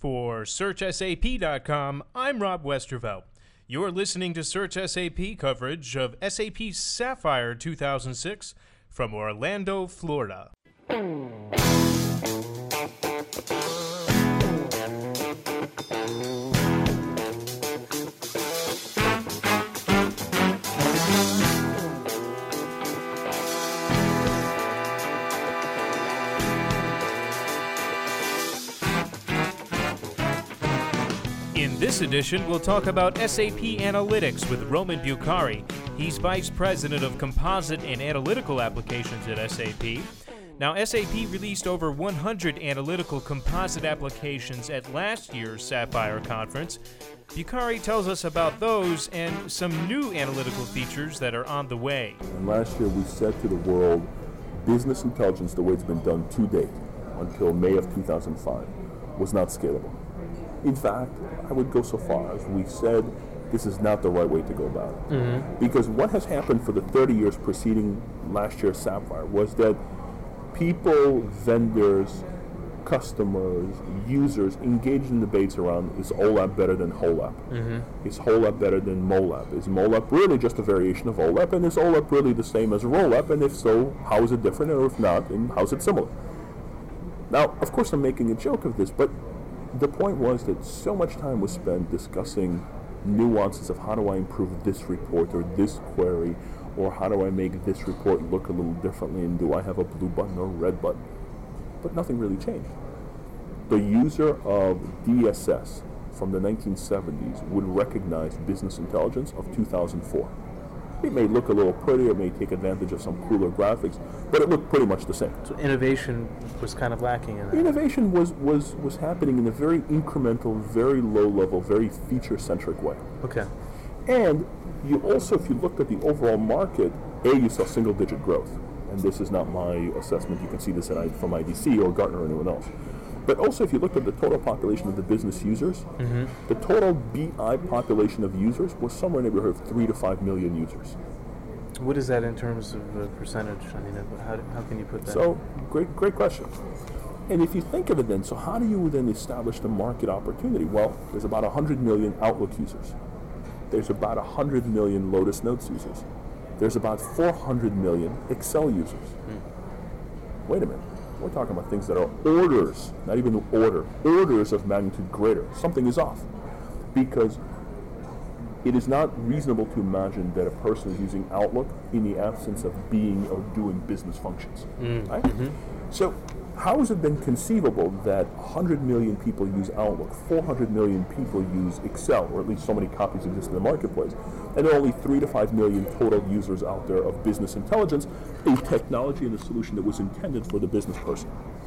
For SearchSAP.com, I'm Rob Westervelt. You're listening to Search SAP coverage of SAP Sapphire 2006 from Orlando, Florida. In this edition, we'll talk about SAP Analytics with Roman Bucari. He's Vice President of Composite and Analytical Applications at SAP. Now, SAP released over 100 analytical composite applications at last year's Sapphire conference. Bucari tells us about those and some new analytical features that are on the way. And last year we said to the world, business intelligence, the way it's been done to date, until May of 2005, was not scalable. In fact, I would go so far as we said this is not the right way to go about it. Mm-hmm. Because what has happened for the 30 years preceding last year's Sapphire was that people, vendors, customers, users engaged in debates around, is OLAP better than HOLAP? Mm-hmm. Is HOLAP better than MOLAP? Is MOLAP really just a variation of OLAP? And is OLAP really the same as ROLAP? And if so, how is it different? Or if not, and how is it similar? Now, of course I'm making a joke of this, but the point was that so much time was spent discussing nuances of how do I improve this report or this query, or how do I make this report look a little differently, and do I have a blue button or a red button? But nothing really changed. The user of DSS from the 1970s would recognize business intelligence of 2004. It may look a little prettier, it may take advantage of some cooler graphics, but it looked pretty much the same. So innovation was kind of lacking in that. Innovation was happening in a very incremental, very low level, very feature-centric way. Okay. And you also, if you looked at the overall market, you saw single-digit growth. And this is not my assessment. You can see this from IDC or Gartner or anyone else. But also, if you looked at the total population of the business users, mm-hmm. the total BI population of users was somewhere in the neighborhood of 3 to 5 million users. What is that in terms of percentage? I mean, how can you put that? So, great question. And if you think of it then, so how do you then establish the market opportunity? Well, there's about 100 million Outlook users. There's about 100 million Lotus Notes users. There's about 400 million Excel users. Mm. Wait a minute. We're talking about things that are orders, not even orders of magnitude greater. Something is off. Because it is not reasonable to imagine that a person is using Outlook in the absence of being or doing business functions. Right? Mm-hmm. So how is it then conceivable that 100 million people use Outlook, 400 million people use Excel, or at least so many copies exist in the marketplace, and there are only 3 to 5 million total users out there of business intelligence, a technology and a solution that was intended for the business person?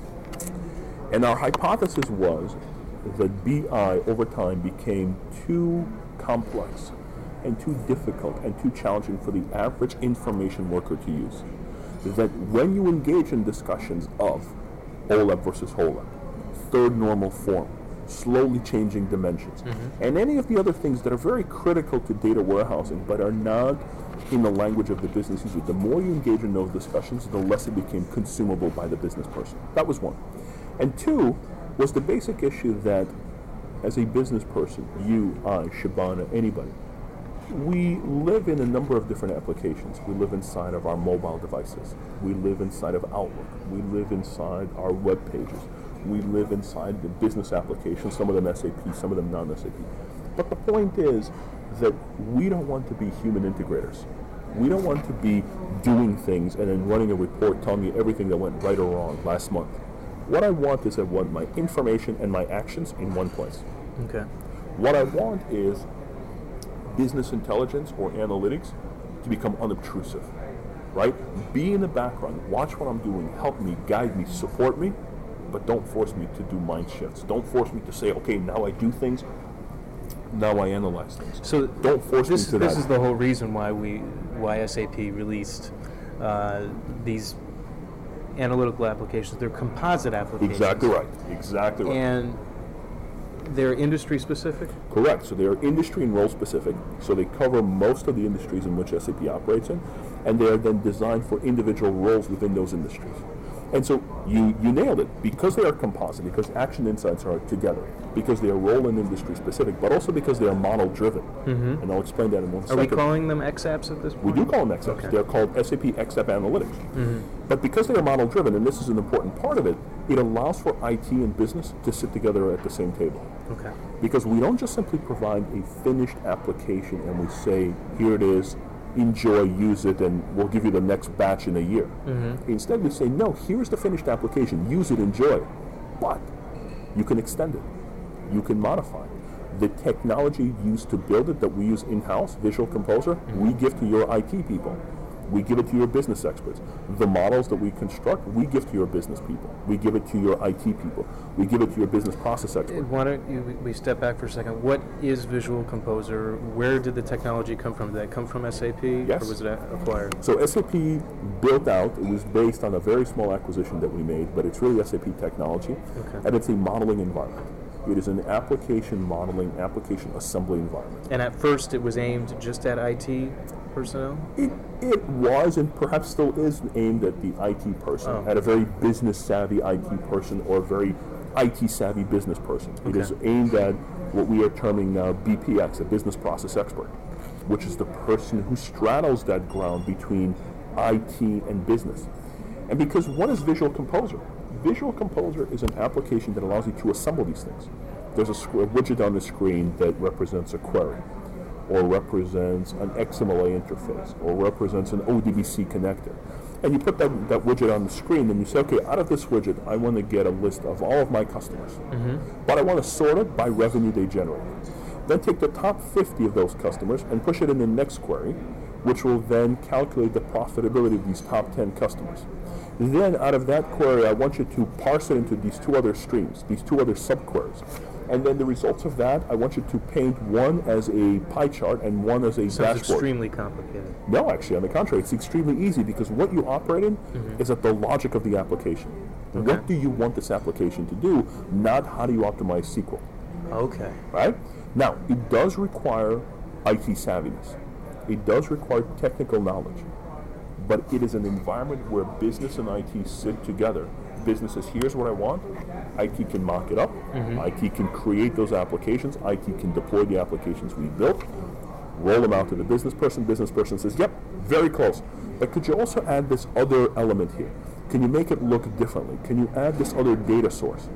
And our hypothesis was that BI over time became too complex and too difficult and too challenging for the average information worker to use. That when you engage in discussions of OLAP versus HOLAP, third normal form, slowly changing dimensions, mm-hmm. and any of the other things that are very critical to data warehousing but are not in the language of the business user, the more you engage in those discussions, the less it became consumable by the business person. That was one. And two was the basic issue that as a business person, you, I, Shabana, anybody, we live in a number of different applications. We live inside of our mobile devices. We live inside of Outlook. We live inside our web pages. We live inside the business applications, some of them SAP, some of them non-SAP. But the point is that we don't want to be human integrators. We don't want to be doing things and then running a report telling me everything that went right or wrong last month. What I want is I want my information and my actions in one place. Okay. What I want is business intelligence or analytics to become unobtrusive, right? Be in the background, watch what I'm doing, help me, guide me, support me, but don't force me to do mind shifts. Don't force me to say, okay, now I do things, now I analyze things. So don't force me to that. This is the whole reason why SAP released these analytical applications. They're composite applications. Exactly right. And they're industry specific? Correct. So they are industry and role specific. So they cover most of the industries in which SAP operates in, and they are then designed for individual roles within those industries. And so you nailed it. Because they are composite, because Action Insights are together, because they are role and industry specific, but also because they are model driven. And I'll explain that in one second. Are we calling them XApps at this point? We do call them XApps. Okay. They're called SAP XApp Analytics. But because they are model driven, and this is an important part of it, it allows for IT and business to sit together at the same table. Okay. Because we don't just simply provide a finished application and we say, here it is, enjoy, use it, and we'll give you the next batch in a year. Instead, we say, no, here's the finished application, use it, enjoy it. But you can extend it, you can modify it. The technology used to build it that we use in-house, Visual Composer, we give to your IT people. We give it to your business experts. The models that we construct, we give to your business people. We give it to your IT people. We give it to your business process experts. Why don't we step back for a second? What is Visual Composer? Where did the technology come from? Did that come from SAP? Yes. Or was it acquired? So SAP built out, it was based on a very small acquisition that we made, but it's really SAP technology. Okay. And it's a modeling environment. It is an application modeling, application assembly environment. And at first it was aimed just at IT personnel? It was, and perhaps still is, aimed at the IT person, at a very business-savvy IT person or a very IT-savvy business person. Okay. It is aimed at what we are terming now BPX, a business process expert, which is the person who straddles that ground between IT and business. And because what is Visual Composer? Visual Composer is an application that allows you to assemble these things. There's a widget on the screen that represents a query, or represents an XMLA interface, or represents an ODBC connector. And you put that widget on the screen and you say, okay, out of this widget, I want to get a list of all of my customers. But I want to sort it by revenue they generate. Then take the top 50 of those customers and push it in the next query, which will then calculate the profitability of these top 10 customers. Then out of that query, I want you to parse it into these two other streams, these two other subqueries. And then the results of that, I want you to paint one as a pie chart and one as a Sounds dashboard. extremely complicated. No, actually, on the contrary, it's extremely easy because what you operate in is at the logic of the application. Okay. What do you want this application to do, not how do you optimize SQL, Okay. right? Now, it does require IT savviness. It does require technical knowledge. But it is an environment where business and IT sit together. Business says, here's what I want. IT can mock it up. IT can create those applications. IT can deploy the applications we built, roll them out to the business person. Business person says, yep, very close. But could you also add this other element here? Can you make it look differently? Can you add this other data source?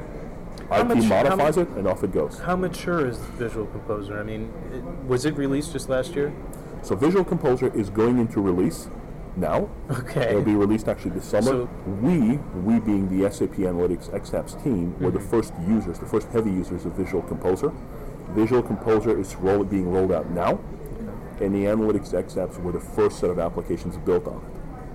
IT modifies it, and off it goes. How mature is Visual Composer? I mean, was it released just last year? So Visual Composer is going into release now. Okay. It'll be released actually this summer. So- we being the SAP Analytics XApps team, were the first users, the first heavy users of Visual Composer. Visual Composer is being rolled out now, and the Analytics XApps were the first set of applications built on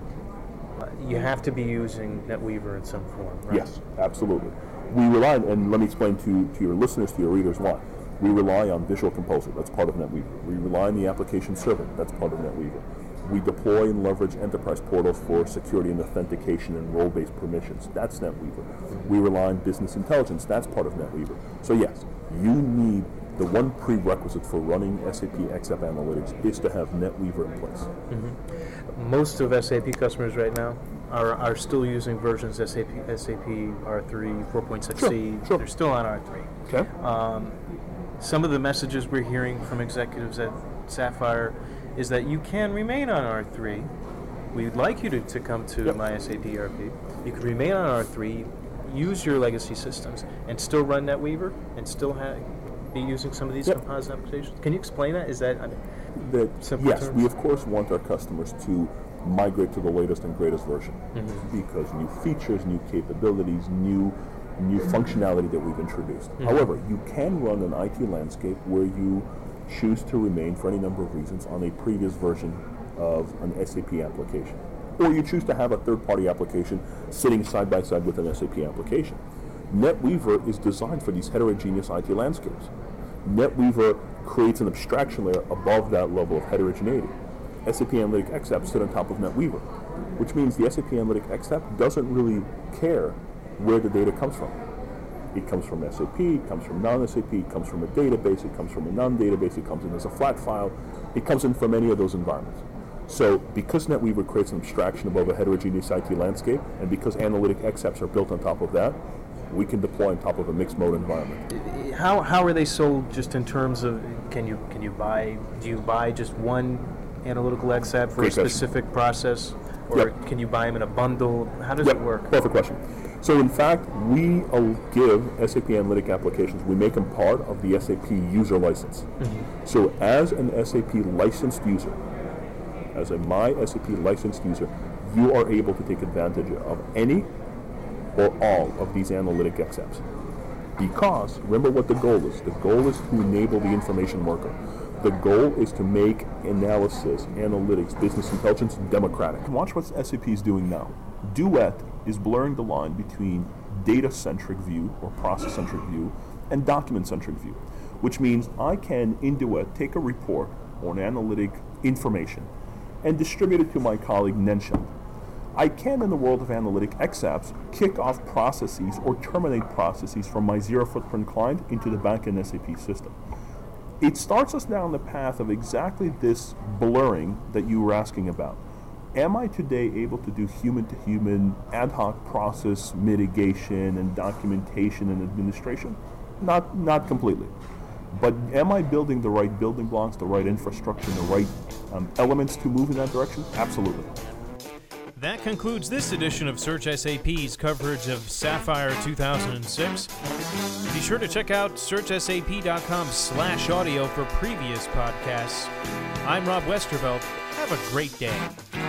it. You have to be using NetWeaver in some form, right? Yes, absolutely. We rely, and let me explain to your listeners, to your readers why. We rely on Visual Composer, that's part of NetWeaver. We rely on the application server, that's part of NetWeaver. We deploy and leverage enterprise portals for security and authentication and role-based permissions. That's NetWeaver. We rely on business intelligence. That's part of NetWeaver. So yes, you need the one prerequisite for running SAP XApp Analytics is to have NetWeaver in place. Most of SAP customers right now are still using versions SAP R3, 4.6c. Sure. They're still on R3. Okay. Some of the messages we're hearing from executives at Sapphire is that you can remain on R3. We'd like you to come to my SAP ERP. You can remain on R3, use your legacy systems, and still run NetWeaver, and still be using some of these composite applications. Can you explain that? Is that simple yes, terms? we of course want our customers to migrate to the latest and greatest version because new features, new capabilities, new functionality that we've introduced. However, you can run an IT landscape where you choose to remain for any number of reasons on a previous version of an SAP application. Or you choose to have a third-party application sitting side by side with an SAP application. NetWeaver is designed for these heterogeneous IT landscapes. NetWeaver creates an abstraction layer above that level of heterogeneity. SAP Analytic XApp sit on top of NetWeaver, which means the SAP Analytic XApp doesn't really care where the data comes from. It comes from SAP, it comes from non-SAP, it comes from a database, it comes from a non-database, it comes in as a flat file, it comes in from any of those environments. So because NetWeaver creates an abstraction above a heterogeneous IT landscape, and because analytic XApps are built on top of that, we can deploy on top of a mixed mode environment. How are they sold just in terms of, do you buy just one analytical XApp for Great a specific process? Or can you buy them in a bundle? How does it work? Perfect question. So in fact, we give SAP Analytic applications, we make them part of the SAP user license. So as an SAP licensed user, as a My SAP licensed user, you are able to take advantage of any or all of these analytic XApps. Because, remember what the goal is. The goal is to enable the information worker. The goal is to make analysis, analytics, business intelligence democratic. Watch what SAP is doing now. Duet is blurring the line between data-centric view or process-centric view and document-centric view, which means I can, in Duet, take a report or an analytic information and distribute it to my colleague Nenshamp. I can, in the world of analytic XApps, kick off processes or terminate processes from my zero-footprint client into the backend SAP system. It starts us down the path of exactly this blurring that you were asking about. Am I today able to do human-to-human ad hoc process mitigation and documentation and administration? Not completely. But am I building the right building blocks, the right infrastructure, the right elements to move in that direction? Absolutely. That concludes this edition of Search SAP's coverage of Sapphire 2006. Be sure to check out searchsap.com/audio for previous podcasts. I'm Rob Westervelt. Have a great day.